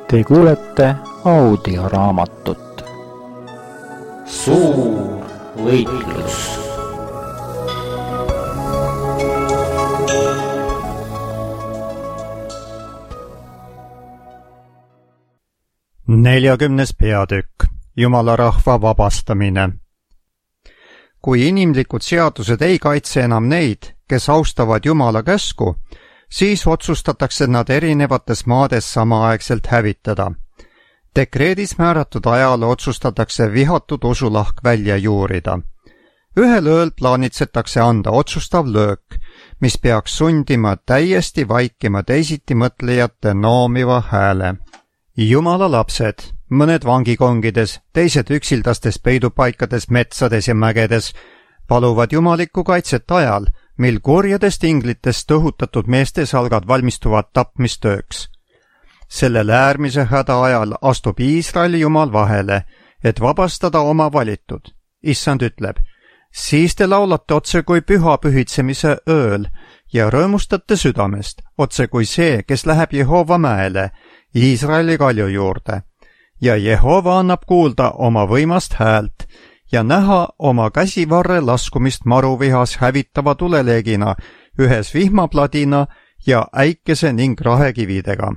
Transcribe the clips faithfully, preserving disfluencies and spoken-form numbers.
Te kuulete audioraamatut Suur võitlus. neljakümnes peatükk. Jumala rahva vabastamine. Kui inimlikud seadused ei kaitse enam neid, kes austavad Jumala käsku, siis otsustatakse nad erinevates maades samaaegselt hävitada. Dekreedis määratud ajal otsustatakse vihatud usulahk välja juurida. Ühel ööl plaanitsetakse anda otsustav löök, mis peaks sundima täiesti vaikima teisiti mõtlejate noomiva hääle. Jumala lapsed, mõned vangikongides, teised üksildastes peidupaikades, metsades ja mägedes, paluvad jumalikku kaitset ajal, mil kurjadest inglitest õhutatud meestesalgad valmistuvad tapmistööks. Sellel äärmise häda ajal astub Iisraeli Jumal vahele, et vabastada oma valitud. Issand ütleb, siis te laulate otse kui püha pühitsemise ööl ja rõõmustate südamest, otse kui see, kes läheb Jehova mäele, Iisraeli kalju juurde. Ja Jehova annab kuulda oma võimast häält ja näha oma käsivarre laskumist maruvihas hävitava tuleleegina, ühes vihmapladina ja äikese ning rahekividega.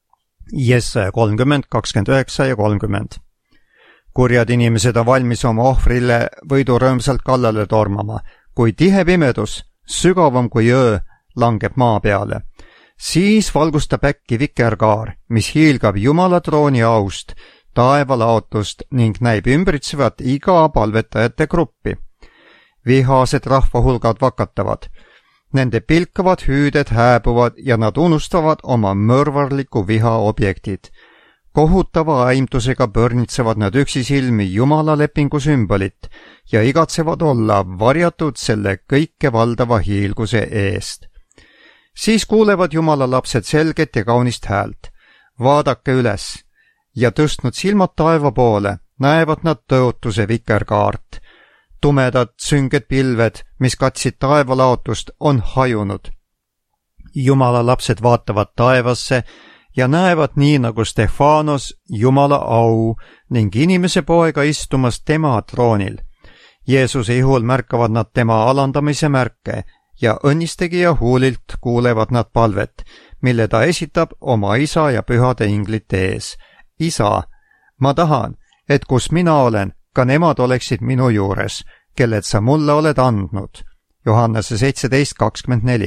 Jesaja kolmkümmend, kakskümmend üheksa ja kolmkümmend. Kurjad inimesed on valmis oma ohvrile võidu rõõmsalt kallale tormama, kui tihe pimedus, sügavam kui öö, langeb maa peale. Siis valgustab äkki vikerkaar, mis hiilgab Jumala trooni aust, taevalaotust ning näib ümbritsevat iga palvetajate gruppi. Vihased rahvahulgad vakatavad. Nende pilkavad hüüded hääbuvad ja nad unustavad oma mõrvarliku viha objektid. Kohutava aimdusega pörnitsevad nad üksisilmi Jumala lepingu sümbolit ja igatsevad olla varjatud selle kõike valdava hiilguse eest. Siis kuulevad Jumala lapsed selget ja kaunist häält. Vaadake üles. Ja tõstnud silmad taeva poole, näevad nad tõotuse vikerkaart. Tumedad sünged pilved, mis katsid taevalaotust, on hajunud. Jumala lapsed vaatavad taevasse ja näevad nii nagu Stefanos Jumala au ning inimese poega istumas tema troonil. Jeesuse ihul märkavad nad tema alandamise märke ja õnnistegija huulilt kuulevad nad palvet, mille ta esitab oma isa ja pühade inglite ees. Isa, ma tahan, et kus mina olen, ka nemad oleksid minu juures, kelled sa mulle oled andnud. Johannese seitseteist kakskümmend neli.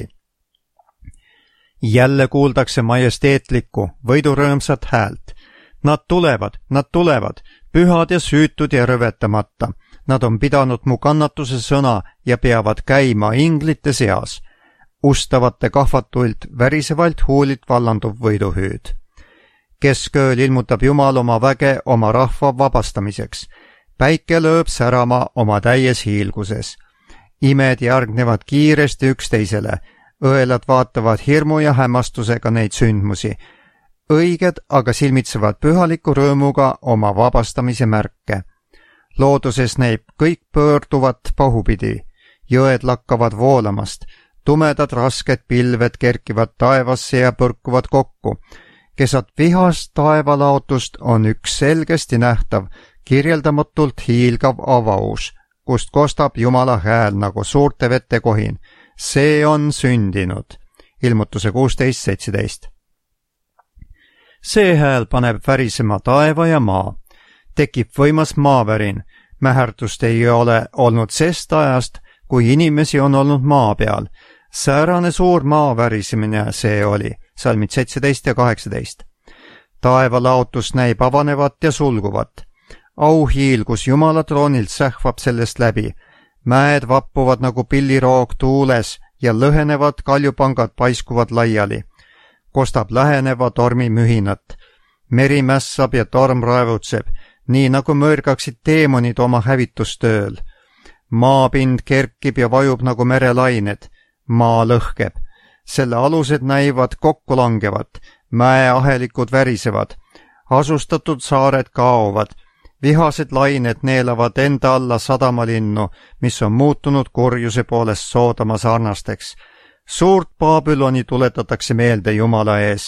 Jälle kuuldakse majesteetlikku, võidurõõmsat häält. Nad tulevad, nad tulevad, pühad ja süütud ja rõvetamata. Nad on pidanud mu kannatuse sõna ja peavad käima inglite seas. Ustavate kahvatult, värisevalt huulit vallanduv võiduhüüd. Keskööl ilmutab Jumal oma väge oma rahva vabastamiseks. Päike lööb särama oma täies hiilguses. Imed järgnevad kiiresti üksteisele. Õelad vaatavad hirmu ja hämmastusega neid sündmusi. Õiged aga silmitsevad pühaliku rõõmuga oma vabastamise märke. Looduses näib kõik pöörduvat pahupidi. Jõed lakkavad voolamast. Tumedad rasked pilved kerkivad taevasse ja põrkuvad kokku. Kesat vihast taevalaotust on üks selgesti nähtav, kirjeldamatult hiilgav avaus, kust kostab Jumala hääl nagu suurte vette kohin. See on sündinud. Ilmutuse kuusteist seitseteist. See hääl paneb värisema taeva ja maa. Tekib võimas maavärin. Mäherdust ei ole olnud sest ajast, kui inimesi on olnud maa peal. Säärane suur maavärisemine see oli. Salmid seitseteist ja kaheksateist. Taevalaotus näib avanevat ja sulguvat. Auhiilgus Jumala troonilt sähvab sellest läbi. Mäed vappuvad nagu pilliroog tuules ja lõhenevad kaljupangad paiskuvad laiali. Kostab läheneva tormi mühinat. Meri mässab ja torm raevutseb, nii nagu mõrgaksid teemonid oma hävitustööl. Maapind kerkib ja vajub nagu merelained. Maa lõhkeb. Selle alused näivad kokku langevat, mäeahelikud värisevad, asustatud saared kaovad, vihased lained neelavad enda alla sadamalinnu, mis on muutunud kurjuse poolest Soodoma sarnasteks. Suurt Babyloni tuletatakse meelde Jumala ees,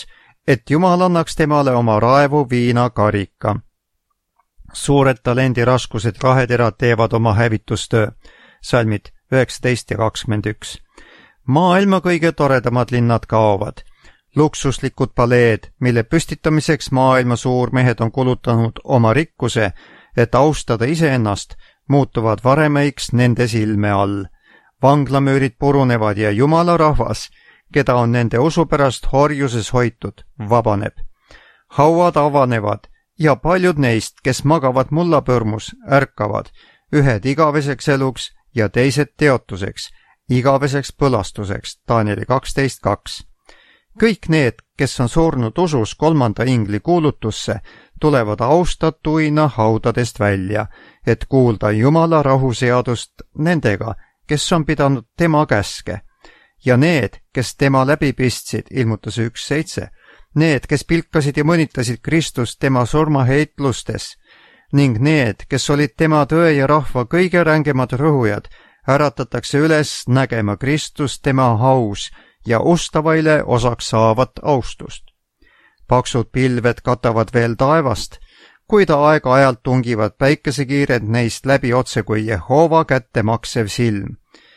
et Jumal annaks temale oma raevu viinakarika. Suured talendiraskused raheterad teevad oma hävitustöö. Salmid üheksateist ja kakskümmend üks. Maailma kõige toredamad linnad kaovad. Luksuslikud paleed, mille püstitamiseks maailma suurmehed on kulutanud oma rikkuse, et austada iseennast, muutuvad varemeiks nende silme all. Vanglamüürid purunevad ja Jumala rahvas, keda on nende usu pärast horjuses hoitud, vabaneb. Hauad avanevad ja paljud neist, kes magavad mullapõrmus, ärkavad, ühed igaveseks eluks ja teised teotuseks, igaveseks põlastuseks, Danieli kaksteist kaks. Kõik need, kes on surnud usus kolmanda ingli kuulutusse, tulevad austatuina haudadest välja, et kuulda Jumala rahuseadust nendega, kes on pidanud tema käske. Ja need, kes tema läbi pistsid, ilmutas üks seitse, need, kes pilkasid ja mõnitasid Kristust tema surmaheitlustes, ning need, kes olid tema tõe ja rahva kõige rängemad rõhujad, äratatakse üles nägema Kristust tema haus ja ustavaile osaks saavat austust. Paksud pilved katavad veel taevast, kuid aeg-ajalt tungivad päikesekiired neist läbi otse kui Jehova kätte maksev silm.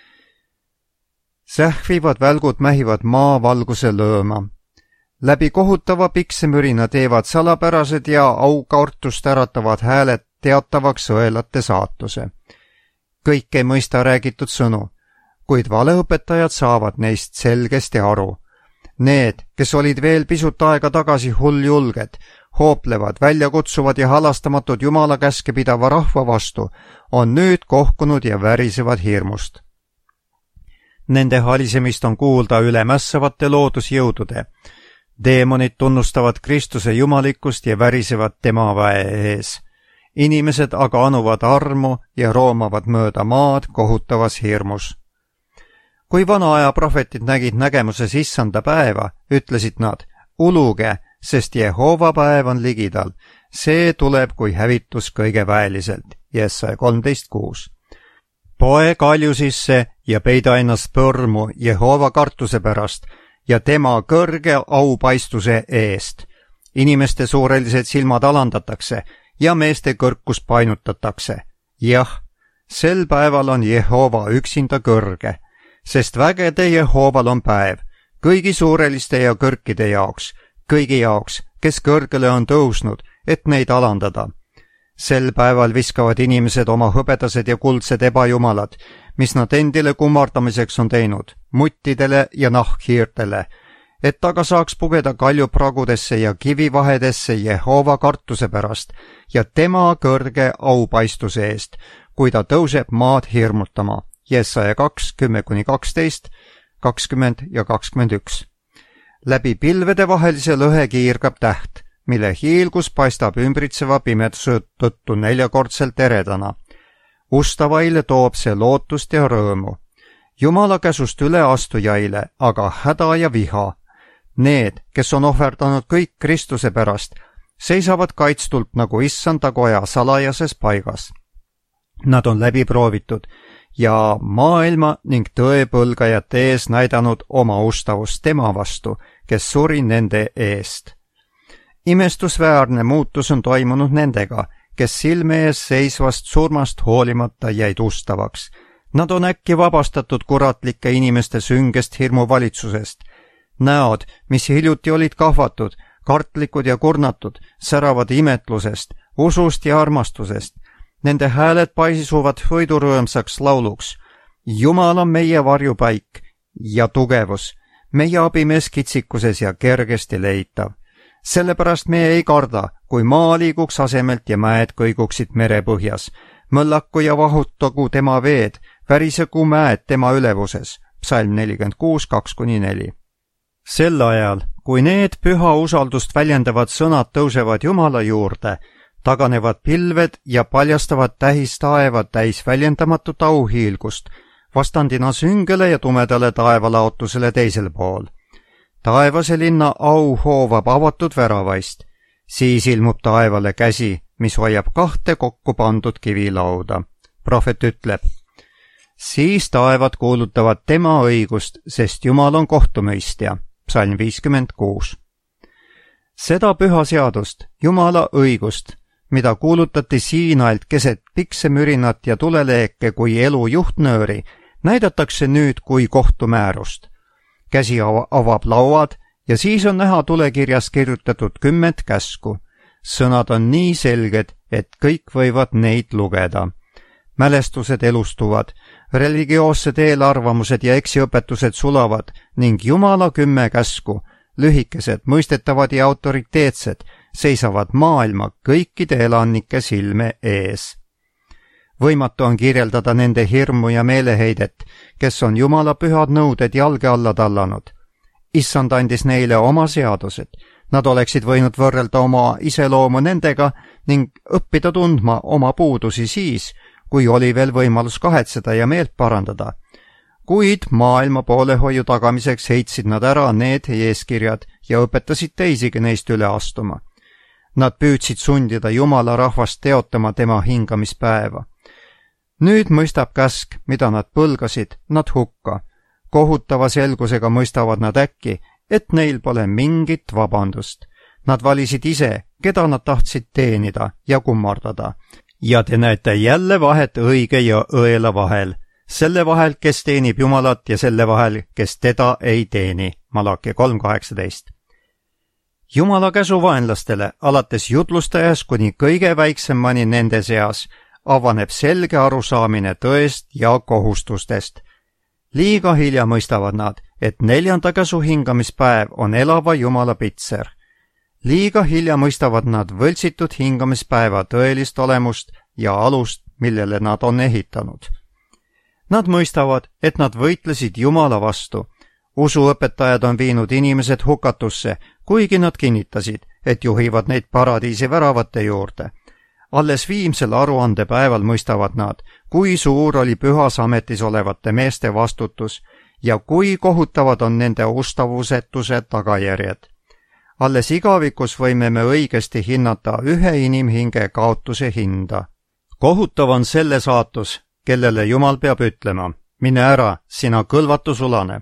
Sähvivad välgud mähivad maa valguse lõõma. Läbi kohutava piksemürina teevad salapärased ja aukartust äratavad hääled teatavaks õelate saatuse. Kõik ei mõista räägitud sõnu, kuid valeõpetajad saavad neist selgesti aru. Need, kes olid veel pisut aega tagasi hulljulged, hooplevad, väljakutsuvad ja halastamatud Jumala käske pidava rahva vastu, on nüüd kohkunud ja värisevad hirmust. Nende halisemist on kuulda üle mässavate loodusjõudude. Deemonid tunnustavad Kristuse jumalikkust ja värisevad tema väe ees. Inimesed aga anuvad armu ja roomavad mööda maad kohutavas hirmus. Kui vana aja prohvetid nägid nägemuses issanda päeva, ütlesid nad, uluge, sest Jehova päev on ligidal. See tuleb kui hävitus kõige väeliselt. Jesaja kolmteist kuus. Poe kalju sisse ja peida ennast põrmu Jehova kartuse pärast ja tema kõrge aupaistuse eest. Inimeste suurelised silmad alandatakse ja meeste kõrkus painutatakse. Jah, sel päeval on Jehova üksinda kõrge, sest vägede Jehoval on päev, kõigi suureliste ja kõrkide jaoks, kõigi jaoks, kes kõrgele on tõusnud, et neid alandada. Sel päeval viskavad inimesed oma hõbedased ja kuldsed ebajumalad, mis nad endile kummardamiseks on teinud, muttidele ja nahkhiirtele, et aga saaks pugeda kaljupragudesse ja kivivahedesse Jehova kartuse pärast ja tema kõrge aupaistuse eest, kui ta tõuseb maad hirmutama. Jesaja kaks, kümme kuni kaksteist, kakskümmend ja kakskümmend üks. Läbi pilvede vahelise lõhe kiirgab täht, mille hiilgus paistab ümbritseva pimeduse tõttu neljakordselt eredana. Ustavaile toob see lootust ja rõõmu. Jumala käsust üleastujaile aga häda ja viha. Need, kes on ohverdanud kõik Kristuse pärast, seisavad kaitstult nagu issanda koja salajases paigas. Nad on läbi proovitud ja maailma ning tõepõlgajate ees näidanud oma ustavust tema vastu, kes suri nende eest. Imestusväärne muutus on toimunud nendega, kes silme ees seisvast surmast hoolimata jäid ustavaks. Nad on äkki vabastatud kuratlike inimeste süngest hirmuvalitsusest. Näod, mis hiljuti olid kahvatud, kartlikud ja kurnatud, säravad imetlusest, usust ja armastusest. Nende hääled paisuvad võidurõõmsaks lauluks. Jumal on meie varjupaik ja tugevus, meie abimees kitsikuses ja kergesti leitav. Sellepärast me ei karda, kui maa liiguks asemelt ja mäed kõiguksid merepõhjas. Mõllaku ja vahutagu tema veed, värisegu mäed tema ülevuses. Psalm nelikümmend kuus, kaks kuni neli. Sel ajal, kui need püha usaldust väljendavad sõnad tõusevad Jumala juurde, taganevad pilved ja paljastavad tähis taeva täis väljendamatut auhiilgust, vastandina süngele ja tumedale taevalaotusele teisel pool. Taevase linna au hoovab avatud väravaist, siis ilmub taevale käsi, mis hoiab kahte kokku pandud kivilauda. Prohvet ütleb, siis taevad kuulutavad tema õigust, sest Jumal on kohtumõistja. Psalm viiskümmend kuus. Seda püha seadust, Jumala õigust, mida kuulutati Siinailt keset piksemürinat ja tuleleeke kui elu juhtnööri, näidatakse nüüd kui kohtumäärust. Käsi avab lauad ja siis on näha tulekirjas kirjutatud kümmet käsku. Sõnad on nii selged, et kõik võivad neid lugeda. Mälestused elustuvad, religioossed eelarvamused ja eksiõpetused sulavad ning Jumala kümme käsku, lühikesed, mõistetavad ja autoriteetsed, seisavad maailma kõikide elanike silme ees. Võimatu on kirjeldada nende hirmu ja meeleheidet, kes on Jumala pühad nõuded jalge alla tallanud. Issand andis neile oma seadused. Nad oleksid võinud võrrelda oma iseloomu nendega ning õppida tundma oma puudusi siis, kui oli veel võimalus kahetseda ja meelt parandada. Kuid maailma poolehoiu tagamiseks heitsid nad ära need eeskirjad ja õpetasid teisigi neist üle astuma. Nad püüdsid sundida Jumala rahvast teotama tema hingamispäeva. Nüüd mõistab käsk, mida nad põlgasid, nad hukka. Kohutava selgusega mõistavad nad äkki, et neil pole mingit vabandust. Nad valisid ise, keda nad tahtsid teenida ja kummardada. Ja te näete jälle vahet õige ja õela vahel. Selle vahel, kes teenib Jumalat ja selle vahel, kes teda ei teeni. Malachi kolm kaheksateist. Jumala käsu vaenlastele, alates jutlustajast kuni kõige väiksemmani nende seas, avaneb selge arusaamine tõest ja kohustustest. Liiga hilja mõistavad nad, et neljanda käsu hingamispäev on elava Jumala pitser. Liiga hilja mõistavad nad võltsitud hingamispäeva tõelist olemust ja alust, millele nad on ehitanud. Nad mõistavad, et nad võitlesid Jumala vastu. Usuõpetajad on viinud inimesed hukatusse, kuigi nad kinnitasid, et juhivad neid paradiisi väravate juurde. Alles viimsel aruandepäeval mõistavad nad, kui suur oli pühas ametis olevate meeste vastutus ja kui kohutavad on nende ustavusetuse tagajärjed. Alles igavikus võime me õigesti hinnata ühe inimhinge kaotuse hinda. Kohutav on selle saatus, kellele Jumal peab ütlema, mine ära, sina kõlvatu sulane.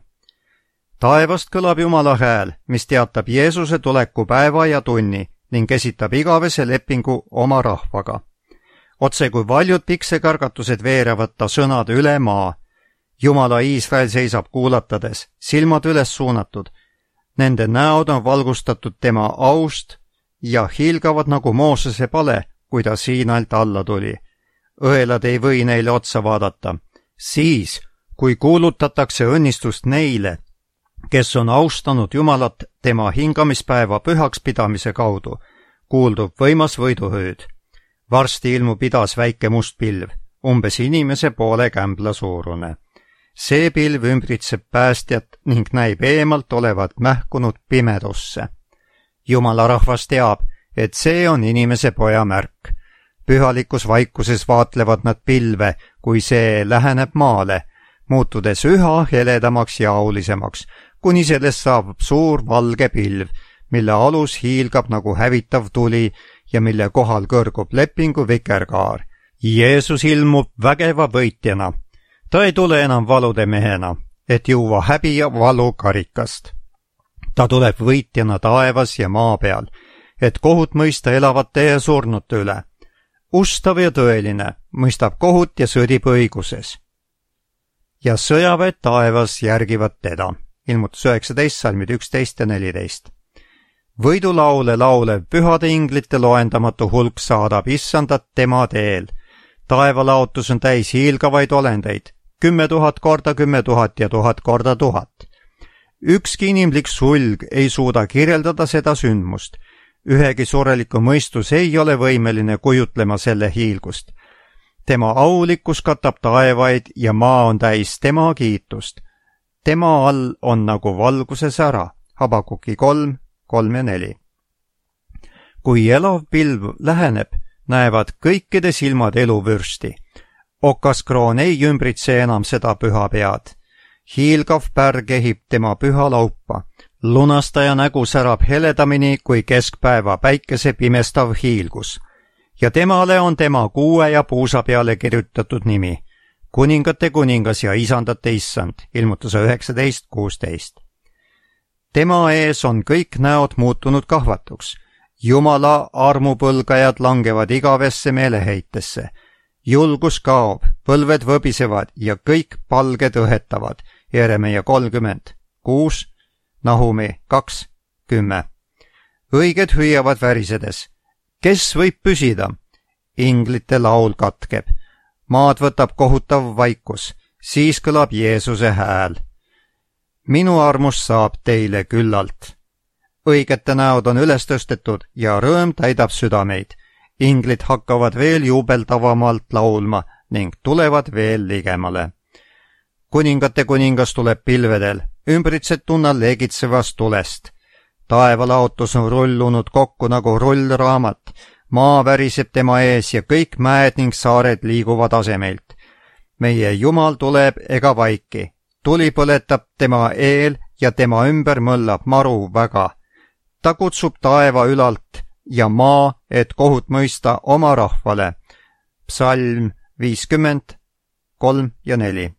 Taevast kõlab Jumala hääl, mis teatab Jeesuse tuleku päeva ja tunni ning esitab igavese lepingu oma rahvaga. Otse kui valjud piksekargatused veerevad ta sõnad üle maa. Jumala Iisrael seisab kuulatades, silmad üles suunatud. Nende näod on valgustatud tema aust ja hiilgavad nagu Moosese pale, kui ta Siinailt alla tuli. Õelad ei või neile otsa vaadata. Siis, kui kuulutatakse õnnistust neile, kes on austanud Jumalat tema hingamispäeva pühaks pidamise kaudu, kuuldub võimas võiduhüüd. Varsti ilmub idas väike must pilv, umbes inimese poole kämbla suurune. See pilv ümbritseb päästjat ning näib eemalt olevat mähkunud pimedusse. Jumala rahvas teab, et see on inimese poja märk. Pühalikus vaikuses vaatlevad nad pilve, kui see läheneb maale, muutudes üha heledamaks ja aulisemaks, kuni sellest saab suur valge pilv, mille alus hiilgab nagu hävitav tuli ja mille kohal kõrgub lepingu vikerkaar. Jeesus ilmub vägeva võitjana. Ta ei tule enam valude mehena, et juua häbi ja valu karikast. Ta tuleb võitjana taevas ja maa peal, et kohut mõista elavate ja surnute üle. Ustav ja tõeline mõistab kohut ja sõdib õiguses. Ja sõjaväed taevas järgivad teda. Ilmutus üheksateist, salmid üksteist ja neliteist. Võidulaule laulev pühade inglite loendamatu hulk saadab issandat tema teel. Taevalaotus on täis hiilgavaid olendeid, kümme tuhat korda kümme tuhat ja tuhat korda tuhat. Ükski inimlik sulg ei suuda kirjeldada seda sündmust. Ühegi sureliku mõistus ei ole võimeline kujutlema selle hiilgust. Tema aulikkus katab taevaid ja maa on täis tema kiitust. Tema all on nagu valguse sära, Habakuki kolm, kolm ja neli. Kui elav pilv läheneb, näevad kõikide silmad eluvürsti. Okaskroon ei ümbritse enam seda püha pead. Hiilgav pärg ehib tema püha laupa. Lunastaja nägu särab heledamini kui keskpäeva päikese pimestav hiilgus. Ja temale on tema kuue ja puusa peale kirjutatud nimi. Kuningate kuningas ja isandate issand, ilmutuse üheksateist kuusteist. tema ees on kõik näod muutunud kahvatuks. Jumala armupõlgajad langevad igavesse meeleheitesse. Julgus kaob, põlved võbisevad ja kõik palged õhetavad. Jeremia kolmkümmend kuus, Nahumi kaks kümme. Õiged hüüavad värisedes. Kes võib püsida? Inglite laul katkeb. Maad võtab kohutav vaikus. Siis kõlab Jeesuse hääl. Minu armust saab teile küllalt. Õigete näod on üles tõstetud ja rõõm täidab südameid. Inglid hakkavad veel juubeldavamalt laulma ning tulevad veel ligemale. Kuningate kuningas tuleb pilvedel, ümbritsetuna leegitsevast tulest. Taevalaotus on rullunud kokku nagu rullraamat. Maa väriseb tema ees ja kõik mäed ning saared liiguvad asemeilt. Meie Jumal tuleb ega vaiki. Tuli põletab tema eel ja tema ümber mõllab maru väga. Ta kutsub taeva ülalt ja maa, et kohut mõista oma rahvale. Psalm viiskümmend kolm ja neli.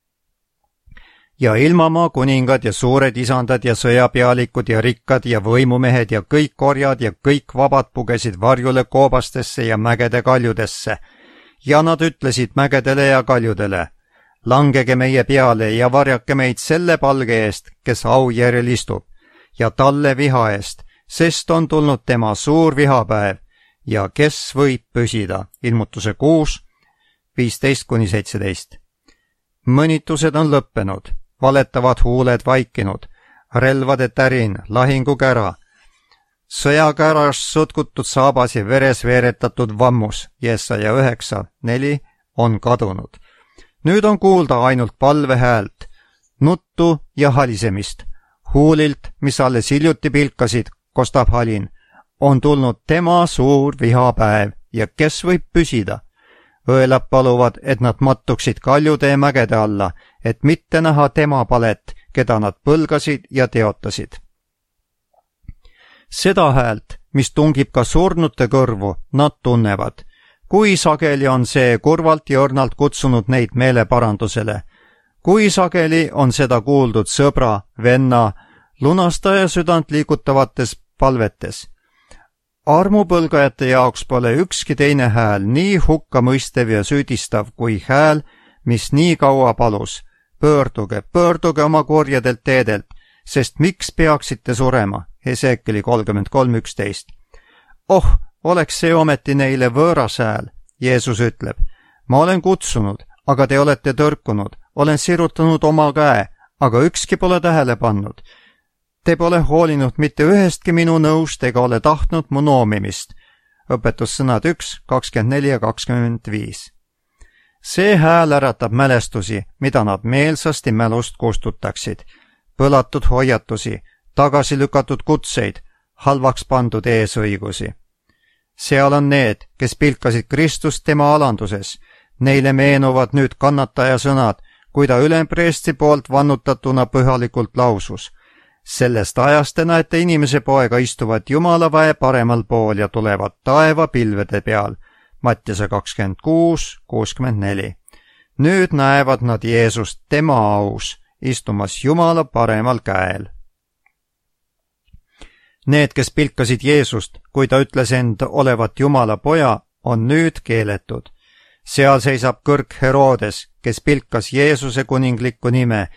Ja ilmamaa kuningad ja suured isandad ja sõjapealikud ja rikkad ja võimumehed ja kõik korjad ja kõik vabad pugesid varjule koobastesse ja mägede kaljudesse. Ja nad ütlesid mägedele ja kaljudele, langege meie peale ja varjake meid selle palge eest, kes aujärjel istub, ja talle viha eest, sest on tulnud tema suur vihapäev ja kes võib püsida. Ilmutuse kuus, viisteist kuni seitseteist. Mõnitused on lõppenud, valetavad huuled vaikinud, relvade tärin, lahingukära, sõjakäras sõtkutud saabas ja veres veeretatud vammus, Jesaja üheksa neli, on kadunud. Nüüd on kuulda ainult palvehäält, nuttu ja halisemist. Huulilt, mis alles hiljuti pilkasid, kostab halin. On tulnud tema suur vihapäev ja kes võib püsida? Õelad paluvad, et nad mattuksid kaljude ja mägede alla, et mitte näha tema palet, keda nad põlgasid ja teotasid. Seda häält, mis tungib ka surnute kõrvu, nad tunnevad. Kui sageli on see kurvalt ja õrnalt kutsunud neid meeleparandusele. Kui sageli on seda kuuldud sõbra, venna, lunastaja südant liigutavates palvetes. Armupõlgajate jaoks pole ükski teine hääl nii hukkamõistev ja süüdistav kui hääl, mis nii kaua palus. Pöörduge, pöörduge oma korjadelt teedelt, sest miks peaksite surema? Hesekieli kolmkümmend kolm üksteist. Oh, oleks see ometi neile võõras hääl, Jeesus ütleb. Ma olen kutsunud, aga te olete tõrkunud, olen sirutanud oma käe, aga ükski pole tähele pannud. Te pole hoolinud mitte ühestki minu nõust ega ole tahtnud mu noomimist. Õpetussõnad üks, kakskümmend neli ja kakskümmend viis. See hääl äratab mälestusi, mida nad meelsasti mälust kustutaksid. Põlatud hoiatusi, tagasi lükatud kutseid, halvaks pandud eesõigusi. Seal on need, kes pilkasid Kristust tema alanduses. Neile meenuvad nüüd kannataja sõnad, kui ta ülempreestri poolt vannutatuna pühalikult lausus. Sellest ajast te näete inimese poega istuvad Jumala väe paremal pool ja tulevad taeva pilvede peal. Mattiuse kakskümmend kuus, kuuskümmend neli. Nüüd näevad nad Jeesust tema aus, istumas Jumala paremal käel. Need, kes pilkasid Jeesust, kui ta ütles end olevat Jumala poja, on nüüd keeletud. Seal seisab kõrg Herodes, kes pilkas Jeesuse kuninglikku nime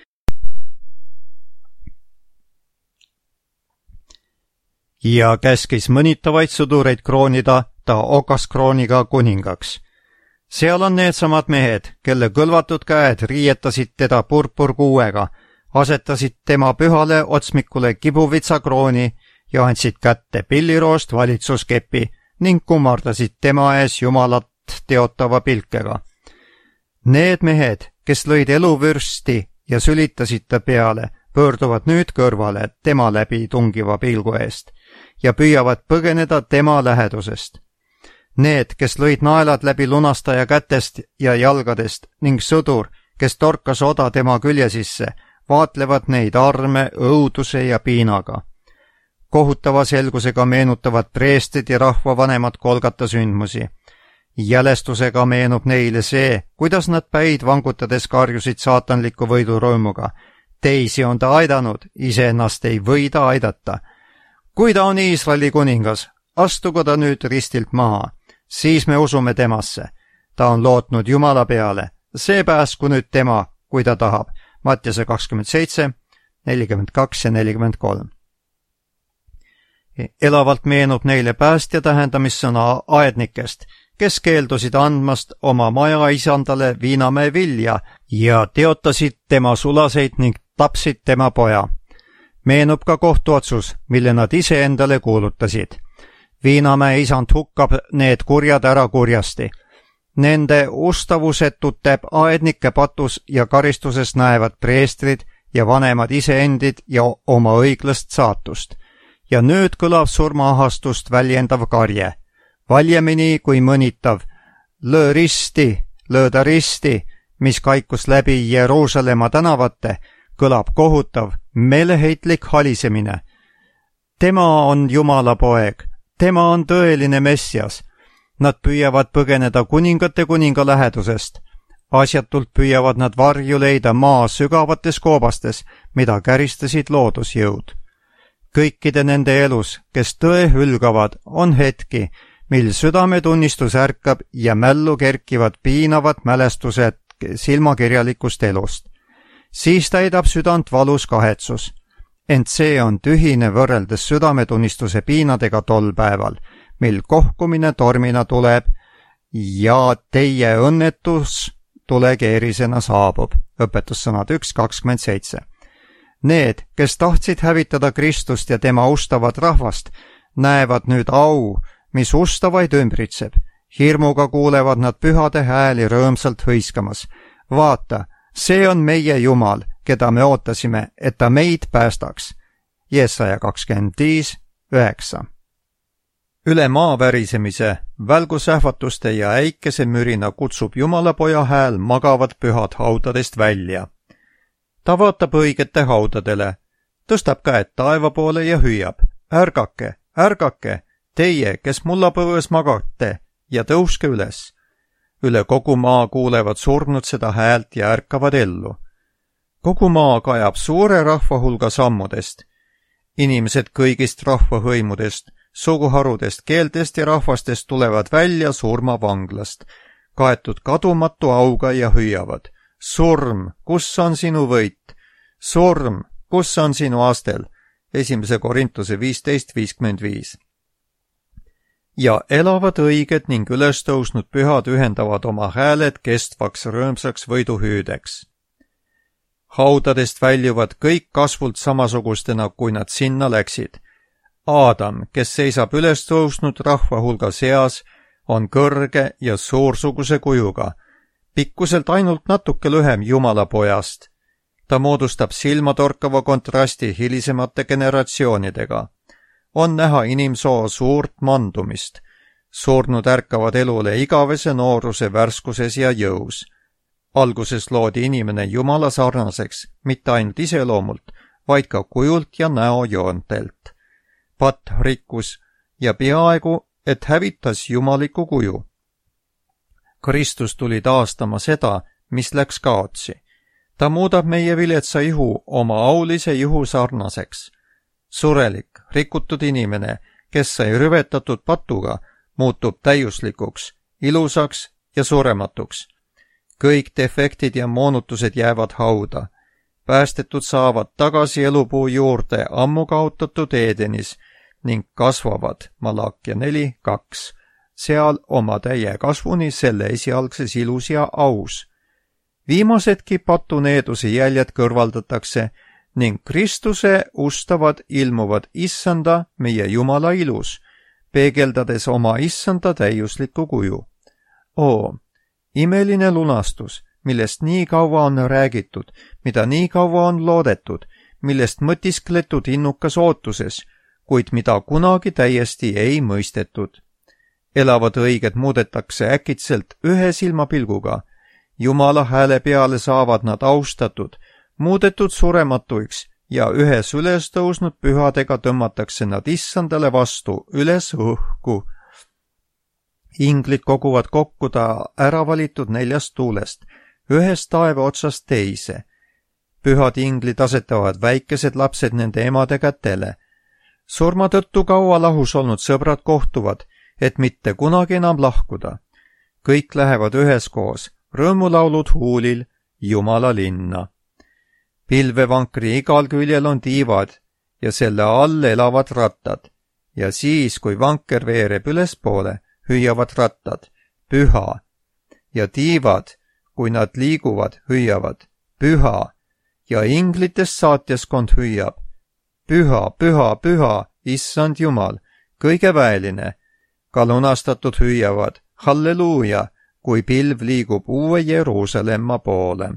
ja käskis mõnitavaid sõdureid kroonida ta okaskrooniga kuningaks. Seal on needsamad mehed, kelle kõlvatud käed riietasid teda purpurkuuega, asetasid tema pühale otsmikule kibuvitsakrooni ja andsid kätte pilliroost valitsuskepi ning kummardasid tema ees Jumalat teotava pilkega. Need mehed, kes lõid eluvürsti ja sülitasid ta peale, pöörduvad nüüd kõrvale tema läbi tungiva pilgu eest ja püüavad põgeneda tema lähedusest. Need, kes lõid naelad läbi lunastaja kätest ja jalgadest ning sõdur, kes torkas oda tema külje sisse, vaatlevad neid arme õuduse ja piinaga. Kohutava selgusega meenutavad preestrid ja rahvavanemad Golgata sündmusi. Jälestusega meenub neile see, kuidas nad päid vangutades karjusid saatanliku võidurõõmuga. Teisi on ta aidanud, iseennast ei või ta aidata. Kui ta on Iisraeli kuningas, astugu ta nüüd ristilt maha, siis me usume temasse. Ta on lootnud Jumala peale, see pääsku nüüd tema, kui ta tahab. Mattiuse kakskümmend seitse, nelikümmend kaks ja nelikümmend kolm. Elavalt meenub neile päästja tähendamissõna aednikest, kes keeldusid andmast oma maja isandale viinamäe vilja ja teotasid tema sulaseid ning tapsid tema poja. Meenub ka kohtuotsus, mille nad ise endale kuulutasid. Viinamäe isand hukkab need kurjad ära kurjasti. Nende ustavusetute aednike patus ja karistuses näevad preestrid ja vanemad iseendid ja oma õiglast saatust. Ja nüüd kõlab surmaahastust väljendav karje. Valjemini kui mõnitav, löö risti, lööda risti, mis kaikus läbi Jeruusalemma tänavate, kõlab kohutav, meeleheitlik halisemine. Tema on Jumala poeg, tema on tõeline messias. Nad püüavad põgeneda kuningate kuninga lähedusest. Asjatult püüavad nad varju leida maa sügavates koobastes, mida käristasid loodusjõud. Kõikide nende elus, kes tõe hülgavad, on hetki, mil südametunnistus ärkab ja mällu kerkivad piinavad mälestused silmakirjalikust elust. Siis täidab südant valus kahetsus. Ent see on tühine võrreldes südametunnistuse piinadega tol päeval, mil kohkumine tormina tuleb ja teie õnnetus tulekeerisena saabub. Õpetussõnad üks kakskümmend seitse. Need, kes tahtsid hävitada Kristust ja tema ustavat rahvast, näevad nüüd au, mis ustavaid ümbritseb. Hirmuga kuulevad nad pühade hääli rõõmsalt hõiskamas. Vaata, see on meie Jumal, keda me ootasime, et ta meid päästaks. Jesaja kakskümmend viis, üheksa. Üle maa värisemise, välgusähvatuste ja äikese mürina kutsub Jumala poja hääl magavad pühad haudadest välja. Ta vaatab õigete haudadele, tõstab käed taeva poole ja hüüab. Ärgake, ärgake, teie, kes mullapõues magate, ja tõuske üles. Üle kogu maa kuulevad surnud seda häält ja ärkavad ellu. Kogu maa kajab suure rahva hulga sammudest. Inimesed kõigist rahvahõimudest, suguharudest, keeltest ja rahvastest tulevad välja surmavanglast, kaetud kadumatu auga ja hüüavad. Surm, kus on sinu võit? Surm, kus on sinu astel? Esimese Korintuse viisteist viiskümmend viis. Ja elavad õiged ning ülestõusnud pühad ühendavad oma hääled kestvaks rõõmsaks võiduhüüdeks. Haudadest väljuvad kõik kasvult samasugustena, kui nad sinna läksid. Aadam, kes seisab ülestõusnud rahva hulga seas, on kõrge ja suursuguse kujuga, pikkuselt ainult natuke lühem Jumala pojast. Ta moodustab silmatorkava kontrasti hilisemate generatsioonidega. On näha inimsoo suurt mandumist. Surnud ärkavad elule igavese nooruse värskuses ja jõus. Alguses loodi inimene Jumala sarnaseks, mitte ainult iseloomult, vaid ka kujult ja näojoontelt. Patt rikkus ja peaaegu, et hävitas jumaliku kuju. Kristus tuli taastama seda, mis läks kaotsi. Ta muudab meie viletsa ihu oma aulise ihu sarnaseks. Surelik, rikutud inimene, kes sai rüvetatud patuga, muutub täiuslikuks, ilusaks ja surematuks. Kõik defektid ja moonutused jäävad hauda. Päästetud saavad tagasi elupuu juurde ammu kaotatud Edenis ning kasvavad, Malakia neli kaks, seal oma täie kasvuni selle esialgses ilus ja aus. Viimasedki patuneeduse jäljed kõrvaldatakse ning Kristuse ustavad ilmuvad issanda meie Jumala ilus, peegeldades oma issanda täiuslikku kuju. Oo, imeline lunastus, millest nii kaua on räägitud, mida nii kaua on loodetud, millest mõtiskletud innukas ootuses, kuid mida kunagi täiesti ei mõistetud. Elavad õiged muudetakse äkitselt ühe silmapilguga. Jumala hääle peale saavad nad austatud, muudetud surematuiks ja ühes ülestõusnud pühadega tõmmatakse nad issandale vastu üles õhku. Inglid koguvad kokku ta ära valitud neljast tuulest, ühest taeva otsast teise. pühad inglid asetavad väikesed lapsed nende emade kätele. surma tõttu kaua lahus olnud sõbrad kohtuvad, et mitte kunagi enam lahkuda. kõik lähevad üheskoos, rõõmulaulud huulil, Jumala linna. pilvevankri igal küljel on tiivad ja selle all elavad rattad ja siis, kui vanker veereb ülespoole, hüüavad rattad, püha, ja tiivad, kui nad liiguvad, hüüavad, püha, ja inglitest saatjaskond hüüab, püha, püha, püha, issand Jumal, kõige väeline. ka lunastatud hüüavad, halleluuja, kui pilv liigub uue Jeruusalemma poole.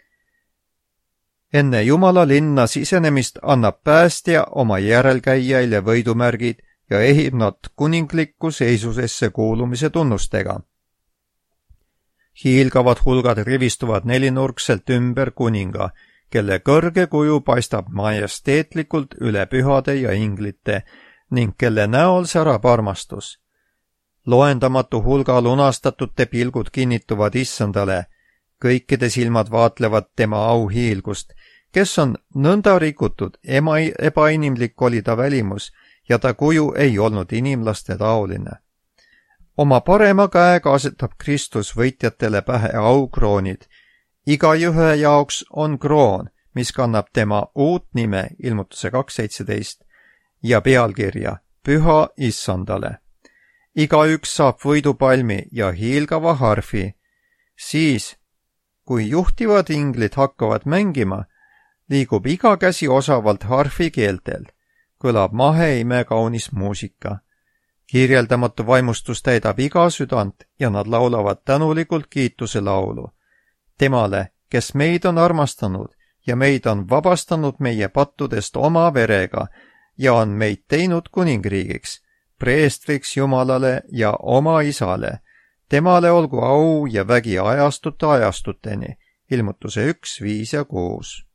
enne Jumala linna sisenemist annab päästja oma järelkäijaile võidumärgid ja ehib nad kuninglikku seisusesse kuulumise tunnustega. hiilgavad hulgad rivistuvad nelinurkselt ümber kuninga, kelle kõrge kuju paistab majesteetlikult üle pühade ja inglite ning kelle näol särab armastus. loendamatu hulga lunastatute pilgud kinnituvad issandale, kõikide silmad vaatlevad tema auhiilgust, kes on nõnda rikutud, ema, ebainimlik oli ta välimus ja ta kuju ei olnud inimlaste taoline. oma parema käega asetab Kristus võitjatele pähe aukroonid. iga jõhe jaoks on kroon, mis kannab tema uut nime, ilmutuse kaks seitseteist, ja pealkirja Püha issandale. igaüks saab võidupalmi ja hiilgava harfi. siis, kui juhtivad inglid hakkavad mängima, liigub iga käsi osavalt harfi keeltel. kõlab mahe imekaunis muusika. kirjeldamatu vaimustus täidab iga südant ja nad laulavad tänulikult kiituse laulu. temale, kes meid on armastanud ja meid on vabastanud meie pattudest oma verega ja on meid teinud kuningriigiks, preestriks Jumalale ja oma isale. temale olgu au ja vägi ajastute ajastuteni. ilmutuse üks, viis ja kuus.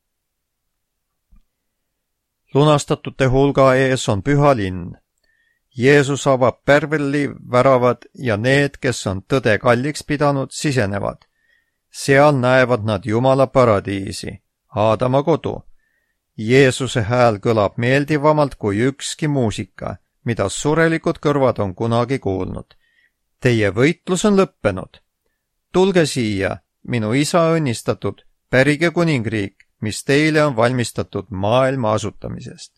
lunastatute hulga ees on püha linn. Jeesus avab pärvelli väravad ja need, kes on tõde kalliks pidanud, sisenevad. seal näevad nad Jumala paradiisi, Aadama kodu. Jeesuse hääl kõlab meeldivamalt kui ükski muusika, mida surelikud kõrvad on kunagi kuulnud. Teie võitlus on lõppenud. tulge siia, minu isa õnnistatud, pärige kuningriik, mis teile on valmistatud maailma asutamisest.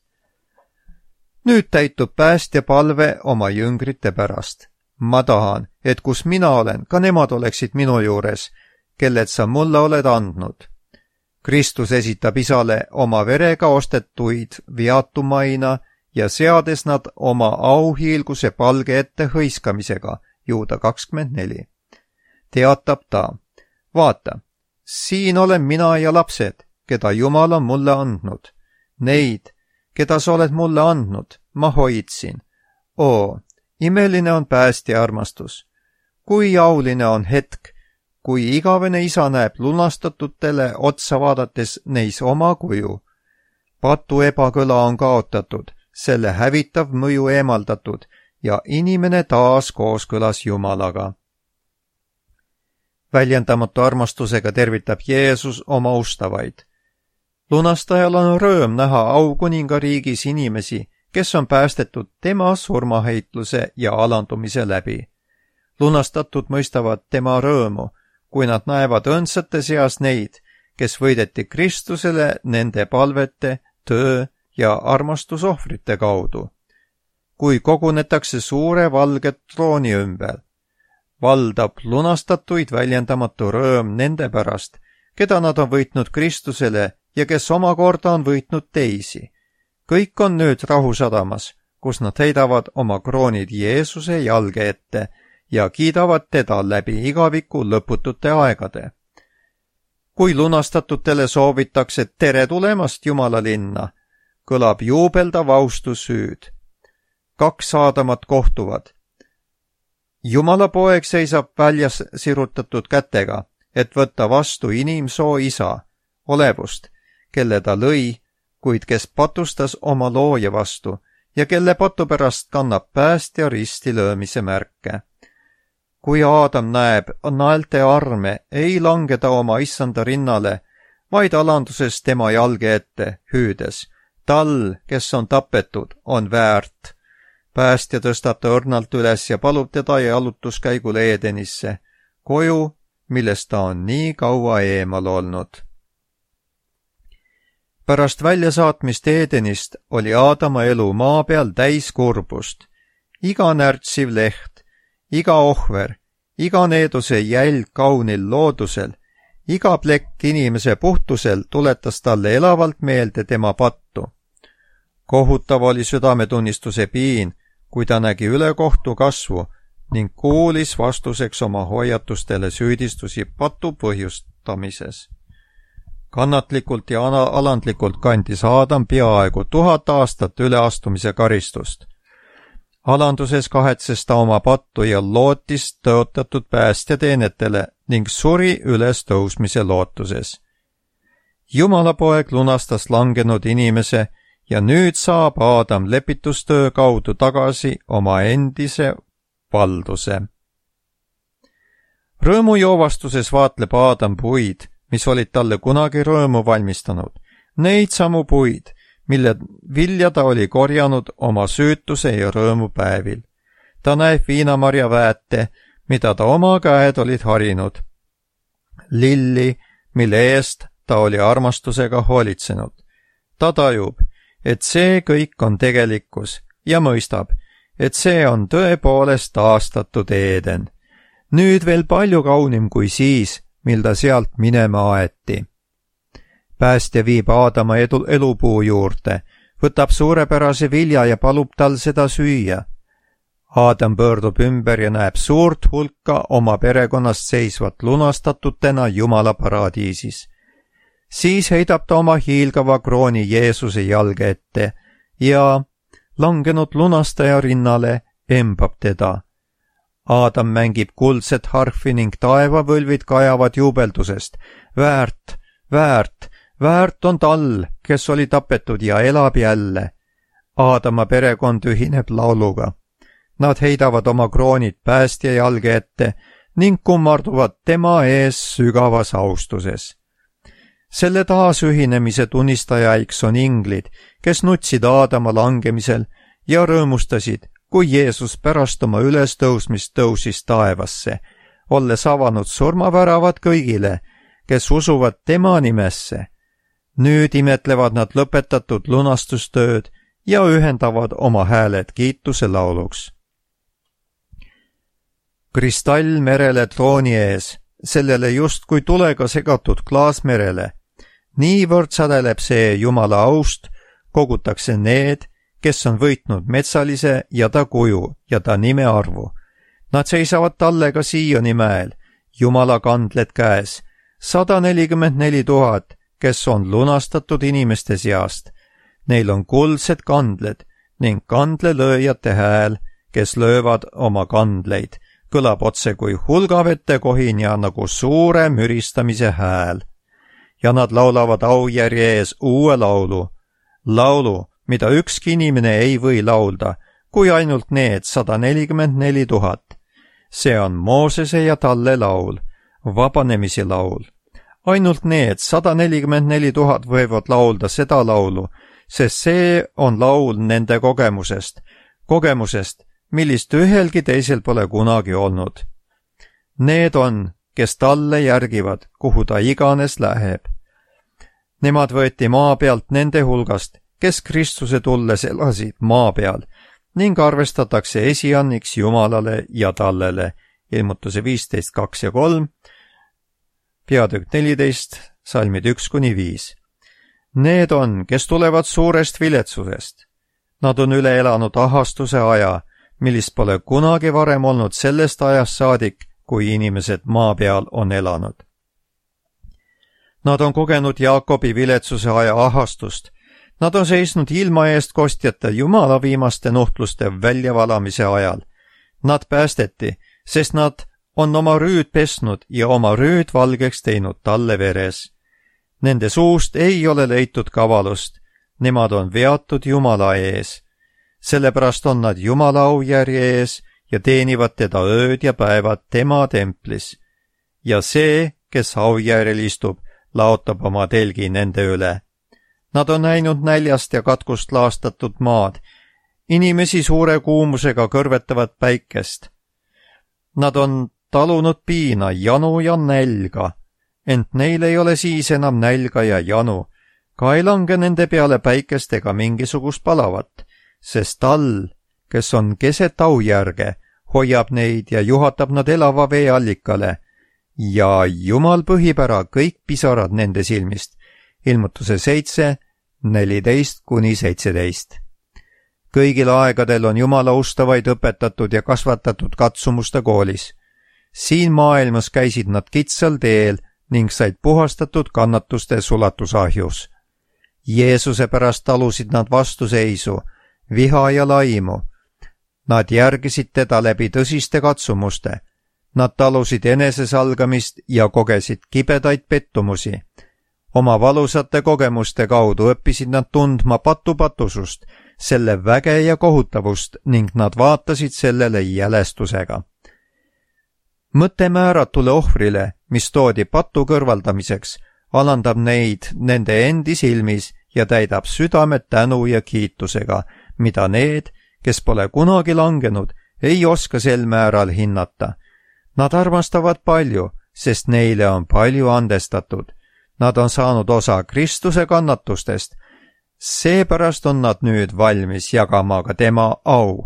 nüüd täitub päästja palve oma jüngrite pärast. ma tahan, et kus mina olen, ka nemad oleksid minu juures, kelled sa mulle oled andnud. Kristus esitab isale oma verega ostetuid viatumaina ja seades nad oma auhiilguse palge ette hõiskamisega, Juuda kakskümmend neli. teatab ta, vaata, siin olen mina ja lapsed, keda Jumal on mulle andnud. Neid, keda sa oled mulle andnud, ma hoidsin. oo, imeline on päästja armastus. kui auline on hetk, kui igavene isa näeb lunastatutele otsa vaadates neis oma kuju. patu ebakõla on kaotatud, selle hävitav mõju eemaldatud ja inimene taas kooskõlas Jumalaga. väljendamatu armastusega tervitab Jeesus oma ustavaid. lunastajal on rõõm näha aukuningariigis inimesi, kes on päästetud tema surmaheitluse ja alandumise läbi. lunastatud mõistavad tema rõõmu, kui nad näevad õndsate seas neid, kes võideti Kristusele nende palvete, töö ja armastusohvrite kaudu. kui kogunetakse suure valge trooni ümber, valdab lunastatuid väljendamatu rõõm nende pärast, keda nad on võitnud Kristusele ja kes omakorda on võitnud teisi. kõik on nüüd rahusadamas, kus nad heidavad oma kroonid Jeesuse jalge ette ja kiidavad teda läbi igaviku lõputute aegade. kui lunastatutele soovitakse tere tulemast Jumala linna, kõlab juubeldav austushüüd. kaks Aadamat kohtuvad. Jumala poeg seisab väljas sirutatud kätega, et võtta vastu inimsoo isa, olevust, kelle ta lõi, kuid kes patustas oma looja vastu ja kelle patu pärast kannab päästja risti löömise märke. kui Aadam näeb naelte arme, ei lange ta oma issanda rinnale, vaid alanduses tema jalge ette, hüüdes: tal, kes on tapetud, on väärt. Päästja tõstab ta õrnalt üles ja palub teda jalutuskäigule Edenisse, koju, millest ta on nii kaua eemal olnud. Pärast väljasaatmist Edenist oli Aadama elu maa peal täis kurbust. Iga närtsiv leht, iga ohver, iga needuse jälg kaunil loodusel, iga plekk inimese puhtusel tuletas talle elavalt meelde tema pattu. Kohutav oli südametunnistuse piin, kui ta nägi ülekohtu kasvu ning kuulis vastuseks oma hoiatustele süüdistusi patu põhjustamises. Kannatlikult ja alandlikult kandis Aadam peaaegu tuhat aastat üleastumise karistust. Alanduses kahetses ta oma pattu ja lootis tõotatud päästjateenetele ning suri üles tõusmise lootuses. Jumala poeg lunastas langenud inimese ja nüüd saab Aadam lepitustöö kaudu tagasi oma endise valduse. Rõõmujoovastuses vaatleb Aadam puid, mis olid talle kunagi rõõmu valmistanud, neid samu puid, mille vilja ta oli korjanud oma süütuse ja rõõmu päevil. Ta näeb viinamarja väete, mida ta oma käed olid harinud. Lilli, mille eest ta oli armastusega hoolitsenud. Ta tajub, et see kõik on tegelikkus ja mõistab, et see on tõepoolest taastatud Eeden. Nüüd veel palju kaunim kui siis, mil ta sealt minema aeti. Päästja viib Aadama edu, elupuu juurde, võtab suurepärase vilja ja palub tal seda süüa. Aadam pöördub ümber ja näeb suurt hulka oma perekonnast seisvat lunastatutena Jumala paradiisis. Siis heidab ta oma hiilgava krooni Jeesuse jalge ette ja langenud lunastaja rinnale embab teda. Aadam mängib kuldset harfi ning taevavõlvid kajavad juubeldusest. Väärt, väärt, väärt on tal, kes oli tapetud ja elab jälle. Aadama perekond ühineb lauluga. Nad heidavad oma kroonid päästja jalge ette ning kummarduvad tema ees sügavas austuses. Selle taasühinemise tunnistajaiks on inglid, kes nutsid Aadama langemisel ja rõõmustasid, kui Jeesus pärast oma ülestõusmist tõusis taevasse, olles avanud surmaväravad kõigile, kes usuvad tema nimesse. Nüüd imetlevad nad lõpetatud lunastustööd ja ühendavad oma hääled kiituse lauluks. Kristall merele trooni ees, sellele justkui tulega segatud klaasmerele. Niivõrd sädeleb see Jumala aust, kogutakse need, kes on võitnud metsalise ja ta kuju ja ta nime arvu. Nad seisavad talle ka Sioni mäel, Jumala kandled käes, sada nelikümmend neli tuhat, kes on lunastatud inimeste seast. Neil on kuldsed kandled ning kandlelööjate hääl, kes löövad oma kandleid, kõlab otse kui hulgavete kohin ja nagu suure müristamise hääl. Ja nad laulavad aujärje ees uue laulu, laulu, mida ükski inimene ei või laulda, kui ainult need sada nelikümmend neli tuhat. See on Moosese ja talle laul, vabanemise laul. Ainult need sada nelikümmend neli tuhat võivad laulda seda laulu, sest see on laul nende kogemusest, kogemusest, millist ühelgi teisel pole kunagi olnud. Need on, kes talle järgivad, kuhu ta iganes läheb. Nemad võeti maa pealt nende hulgast, kes Kristuse tulles elasid maa peal ning arvestatakse esianniks Jumalale ja tallele. Ilmutuse viisteist, kaks ja kolm, peatükk neliteist, salmid üks kuni viis. Need on, kes tulevad suurest viletsusest. Nad on üle elanud ahastuse aja, millist pole kunagi varem olnud sellest ajast saadik, kui inimesed maa peal on elanud. Nad on kogenud Jaakobi viletsuse aja ahastust. Nad on seisnud ilma eest kostjate Jumala viimaste nuhtluste väljavalamise ajal. Nad päästeti, sest nad on oma rüüd pesnud ja oma rüüd valgeks teinud talle veres. Nende suust ei ole leitud kavalust, nemad on veatud Jumala ees. Sellepärast on nad Jumala aujärje ees ja teenivad teda ööd ja päevad tema templis. Ja see, kes aujärjel istub, laotab oma telgi nende üle. Nad on näinud näljast ja katkust laastatud maad, inimesi suure kuumusega kõrvetavad päikest. Nad on talunud piina, janu ja nälga, ent neil ei ole siis enam nälga ja janu, ka ei lange nende peale päikest ega mingisugust palavat, sest Tall, kes on keset aujärge, hoiab neid ja juhatab nad elava vee allikale ja Jumal pühib ära kõik pisarad nende silmist. Ilmutuse seitse, neliteist kuni seitseteist. Kõigil aegadel on Jumala ustavaid õpetatud ja kasvatatud katsumuste koolis. Siin maailmas käisid nad kitsal teel ning said puhastatud kannatuste sulatusahjus. Jeesuse pärast talusid nad vastuseisu, viha ja laimu. Nad järgisid teda läbi tõsiste katsumuste. Nad talusid enesesalgamist ja kogesid kibedaid pettumusi. Oma valusate kogemuste kaudu õppisid nad tundma patupatusust, selle väge ja kohutavust ning nad vaatasid sellele jälestusega. Mõte määratule ohvrile, mis toodi patu kõrvaldamiseks, alandab neid nende endi silmis ja täidab südamed tänu ja kiitusega, mida need, kes pole kunagi langenud, ei oska sel määral hinnata. Nad armastavad palju, sest neile on palju andestatud. Nad on saanud osa Kristuse kannatustest. Seepärast on nad nüüd valmis jagama ka tema au.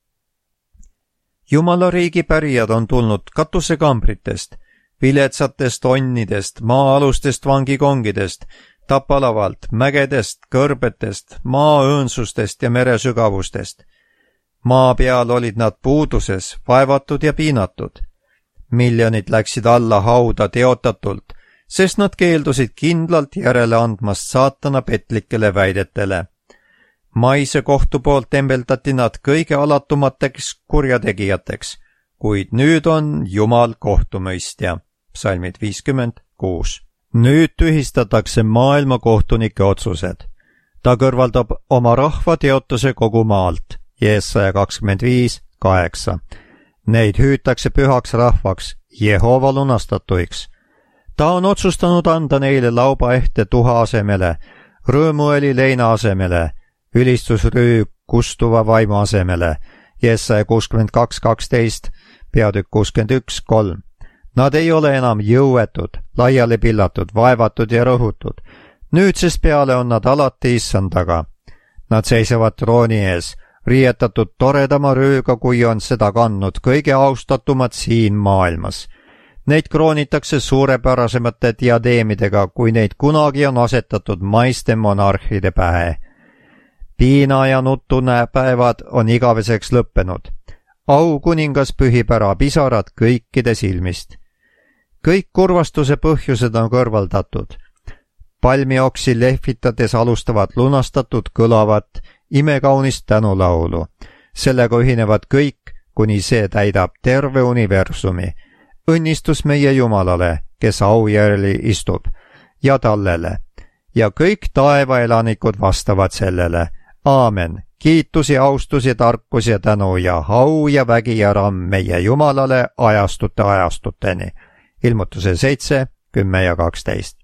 Jumala riigi pärijad on tulnud katusekambritest, viletsatest onnidest, maa-alustest vangikongidest, tapalavalt, mägedest, kõrbetest, maa-õõnsustest ja meresügavustest. Maa peal olid nad puuduses, vaevatud ja piinatud. Miljonid läksid alla hauda teotatult, sest nad keeldusid kindlalt järele andmast saatana petlikele väidetele. Maise kohtu poolt tembeldati nad kõige alatumateks kurjategijateks, kuid nüüd on Jumal kohtumõistja. Psalmid viiskümmend kuus. Nüüd tühistatakse maailma kohtunike otsused. Ta kõrvaldab oma rahva teotuse kogu maalt. Jeesaja kakskümmend viis, kaheksa. Neid hüütakse pühaks rahvaks, Jehova lunastatuiks. Ta on otsustanud anda neile laubaehte tuha asemele, rõõmuõli leina asemele, ülistusrüü kustuva vaimu asemele, Jeesaja kuuskümmend kaks, kaksteist, peatükk kuuskümmend üks, kolm. Nad ei ole enam jõuetud, laiali pillatud, vaevatud ja rõhutud. Nüüdsest peale on nad alati issandaga. Nad seisavad trooni ees, riietatud toredama rööga, kui on seda kandnud kõige austatumad siin maailmas. Neid kroonitakse suurepärasemate diadeemidega, kui neid kunagi on asetatud maiste monarhide pähe. Piina ja nutune päevad on igaveseks lõppenud. Au kuningas pühib ära pisarad kõikide silmist. Kõik kurvastuse põhjused on kõrvaldatud. Palmioksi lehvitades alustavad lunastatud kõlavat imekaunist tänulaulu. Sellega ühinevad kõik, kuni see täidab terve universumi. Õnnistus meie Jumalale, kes aujärli istub, ja Tallele. Ja kõik taevaelanikud vastavad sellele. Aamen. Kiitus ja austus ja tarkus ja tänu ja au ja vägi ja ramm meie Jumalale ajastute ajastuteni. Ilmutuse seitse, kümme ja kaksteist.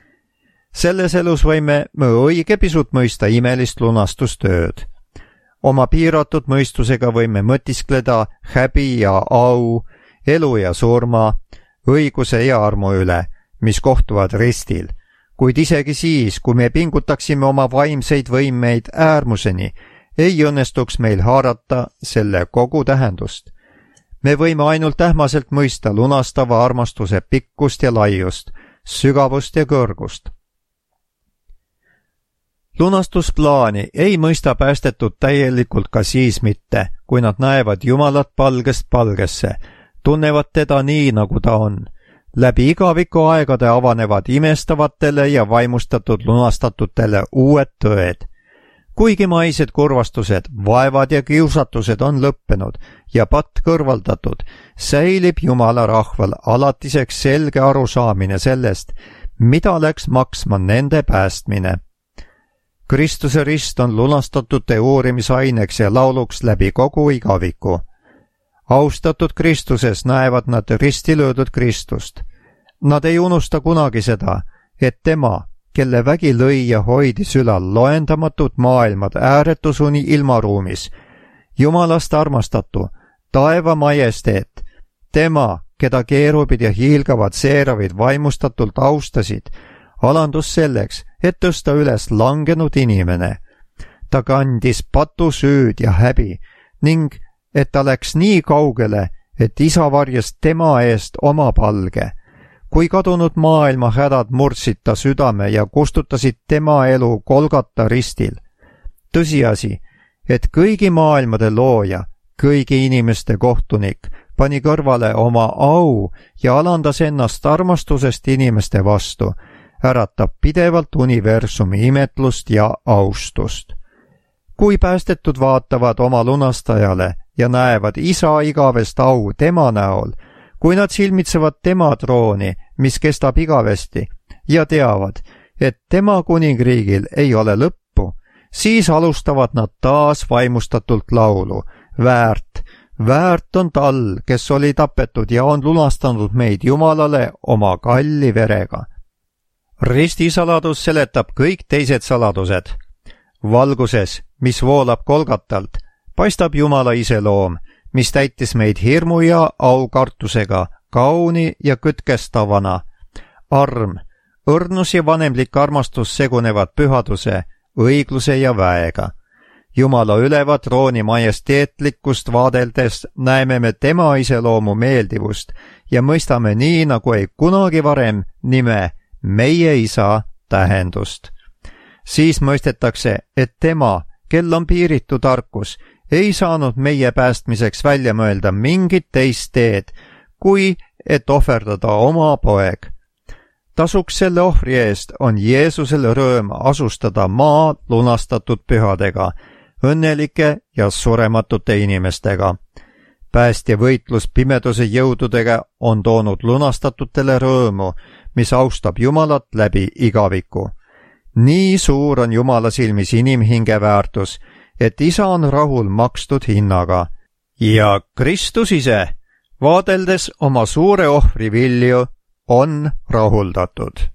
Selles elus võime me õige pisut mõista imelist lunastustööd. Oma piiratud mõistusega võime mõtiskleda häbi ja au, elu ja surma, õiguse ja armu üle, mis kohtuvad ristil, kuid isegi siis, kui me pingutaksime oma vaimseid võimeid äärmuseni, ei õnnestuks meil haarata selle kogu tähendust. Me võime ainult ähmaselt mõista lunastava armastuse pikkust ja laiust, sügavust ja kõrgust. Lunastusplaani ei mõista päästetud täielikult ka siis mitte, kui nad näevad Jumalat palgest palgesse, tunnevad teda nii, nagu ta on. Läbi igaviku aegade avanevad imestavatele ja vaimustatud lunastatutele uued tõed. Kuigi maised kurvastused, vaevad ja kiusatused on lõppenud ja patt kõrvaldatud, säilib Jumala rahval alatiseks selge arusaamine sellest, mida läks maksma nende päästmine. Kristuse rist on lunastatute uurimisaineks ja lauluks läbi kogu igaviku. Austatud Kristuses näevad nad risti löödud Kristust. Nad ei unusta kunagi seda et tema, kelle vägi lõi ja hoidis ülal loendamatut maailmad ääretusuni ilmaruumis, Jumalast armastatu, taeva majesteet, tema, keda keerubid ja hiilgavad seeravid vaimustatult austasid, alandus selleks, et tõsta üles langenud inimene. Ta kandis patusüüd ja häbi ning et ta läks nii kaugele, et isa varjas tema eest oma palge. Kui kadunud maailma hädad murdsid ta südame ja kustutasid tema elu Golgata ristil. Tõsiasi, et kõigi maailmade looja, kõigi inimeste kohtunik, pani kõrvale oma au ja alandas ennast armastusest inimeste vastu, äratab pidevalt universumi imetlust ja austust. Kui päästetud vaatavad oma lunastajale ja näevad isa igavest au tema näol, kui nad silmitsevad tema trooni, mis kestab igavesti, ja teavad, et tema kuningriigil ei ole lõppu, siis alustavad nad taas vaimustatult laulu. Väärt, väärt on tal, kes oli tapetud ja on lunastanud meid Jumalale oma kalli verega. Ristisaladus seletab kõik teised saladused. Valguses, mis voolab Golgatalt, paistab Jumala iseloom, mis täitis meid hirmu ja aukartusega, kauni ja kütkestavana. Arm, õrnus ja vanemlik armastus segunevad pühaduse, õigluse ja väega. Jumala üleva trooni majesteetlikkust vaadeldes näeme me tema iseloomu meeldivust ja mõistame nii, nagu ei kunagi varem nime meie isa tähendust. Siis mõistetakse, et tema, kel on piiritu tarkus, ei saanud meie päästmiseks välja mõelda mingit teist teed, kui et ohverdada oma poeg. Tasuks selle ohvri eest on Jeesusel rõõm asustada maa lunastatud pühadega, õnnelike ja surematute inimestega. Päästja võitlus pimeduse jõududega on toonud lunastatutele rõõmu, mis austab Jumalat läbi igaviku. Nii suur on Jumala silmis inimhinge väärtus, et isa on rahul makstud hinnaga. Ja Kristus ise, vaadeldes oma suure ohvri vilju, on rahuldatud.